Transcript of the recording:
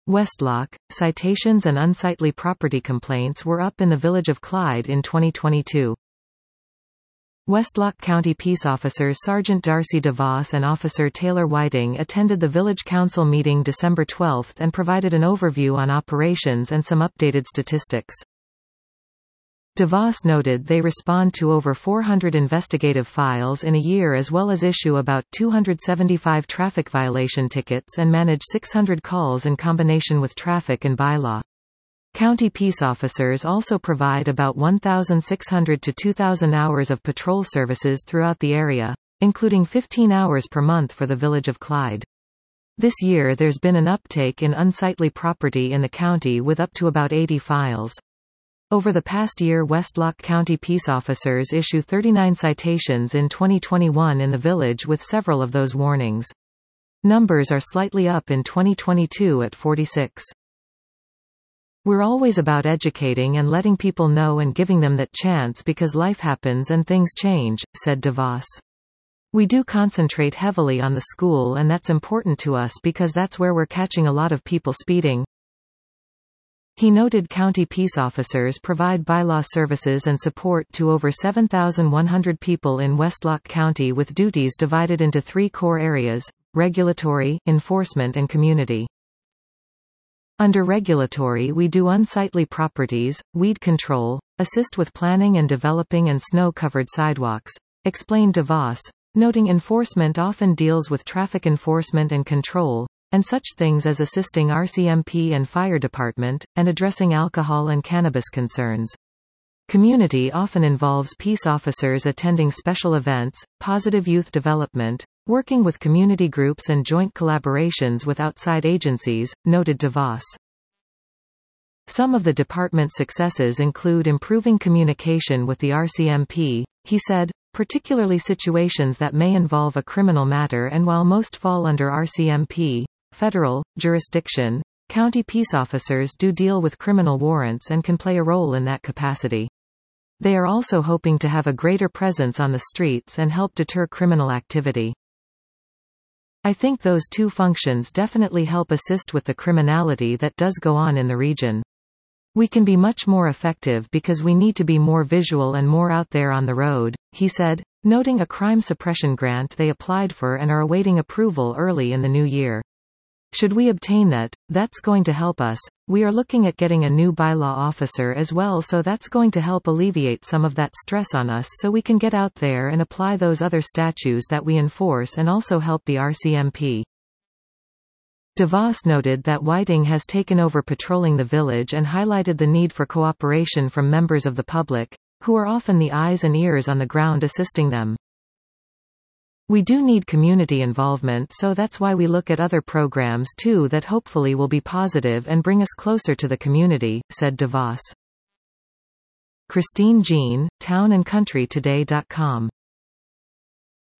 Westlock, citations and unsightly property complaints were up in the village of Clyde in 2022. Westlock County Peace Officers Sergeant Darcy DeVos and Officer Taylor Whiting attended the Village Council meeting December 12 and provided an overview on operations and some updated statistics. DeVos noted they respond to over 400 investigative files in a year as well as issue about 275 traffic violation tickets and manage 600 calls in combination with traffic and bylaw. County peace officers also provide about 1,600 to 2,000 hours of patrol services throughout the area, including 15 hours per month for the village of Clyde. This year there's been an uptake in unsightly property in the county with up to about 80 files. Over the past year, Westlock County peace officers issue 39 citations in 2021 in the village, with several of those warnings. Numbers are slightly up in 2022 at 46. We're always about educating and letting people know and giving them that chance because life happens and things change, said DeVos. We do concentrate heavily on the school, and that's important to us because that's where we're catching a lot of people speeding. He noted county peace officers provide bylaw services and support to over 7,100 people in Westlock County with duties divided into 3 core areas: regulatory, enforcement and community. Under regulatory, we do unsightly properties, weed control, assist with planning and developing and snow-covered sidewalks, explained DeVos, noting enforcement often deals with traffic enforcement and control, and such things as assisting RCMP and fire department, and addressing alcohol and cannabis concerns. Community often involves peace officers attending special events, positive youth development, working with community groups and joint collaborations with outside agencies, noted DeVos. Some of the department's successes include improving communication with the RCMP, he said, particularly situations that may involve a criminal matter, and while most fall under RCMP federal jurisdiction, county peace officers do deal with criminal warrants and can play a role in that capacity. They are also hoping to have a greater presence on the streets and help deter criminal activity. I think those 2 functions definitely help assist with the criminality that does go on in the region. We can be much more effective because we need to be more visual and more out there on the road, he said, noting a crime suppression grant they applied for and are awaiting approval early in the new year. Should we obtain that, that's going to help us. We are looking at getting a new bylaw officer as well, so that's going to help alleviate some of that stress on us so we can get out there and apply those other statutes that we enforce and also help the RCMP. DeVos noted that Whiting has taken over patrolling the village and highlighted the need for cooperation from members of the public, who are often the eyes and ears on the ground assisting them. We do need community involvement, so that's why we look at other programs too that hopefully will be positive and bring us closer to the community, said DeVos. Christine Jean, townandcountrytoday.com